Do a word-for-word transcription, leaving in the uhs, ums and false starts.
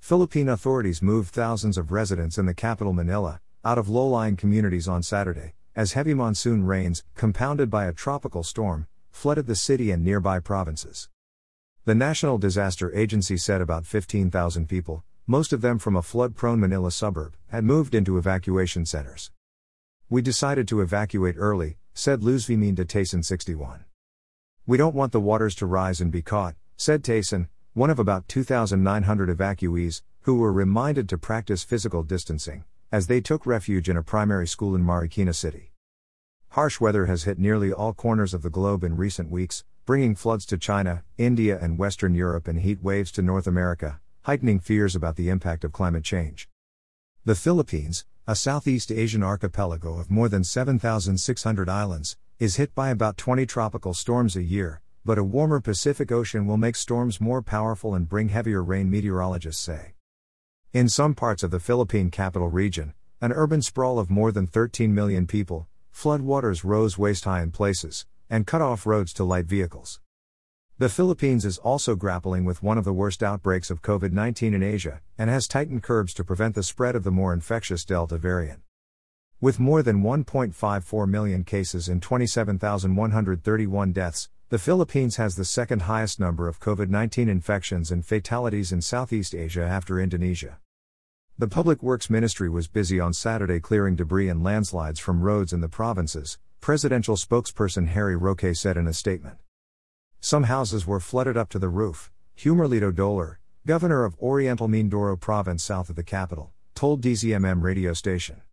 Philippine authorities moved thousands of residents in the capital Manila out of low-lying communities on Saturday, as heavy monsoon rains, compounded by a tropical storm, flooded the city and nearby provinces. The National Disaster Agency said about fifteen thousand people, most of them from a flood-prone Manila suburb, had moved into evacuation centers. "We decided to evacuate early," said Luzvimin de Tayson, sixty-one. "We don't want the waters to rise and be caught," said Tayson, one of about two thousand nine hundred evacuees, who were reminded to practice physical distancing, as they took refuge in a primary school in Marikina City. Harsh weather has hit nearly all corners of the globe in recent weeks, bringing floods to China, India and Western Europe and heat waves to North America, heightening fears about the impact of climate change. The Philippines, a Southeast Asian archipelago of more than seven thousand six hundred islands, is hit by about twenty tropical storms a year, but a warmer Pacific Ocean will make storms more powerful and bring heavier rain, meteorologists say. In some parts of the Philippine capital region, an urban sprawl of more than thirteen million people, floodwaters rose waist-high in places, and cut off roads to light vehicles. The Philippines is also grappling with one of the worst outbreaks of COVID nineteen in Asia, and has tightened curbs to prevent the spread of the more infectious Delta variant. With more than one point five four million cases and twenty-seven thousand one hundred thirty-one deaths, the Philippines has the second highest number of COVID nineteen infections and fatalities in Southeast Asia after Indonesia. The Public Works Ministry was busy on Saturday clearing debris and landslides from roads in the provinces, presidential spokesperson Harry Roque said in a statement. Some houses were flooded up to the roof, Humerlito Doler, governor of Oriental Mindoro province south of the capital, told D Z M M radio station.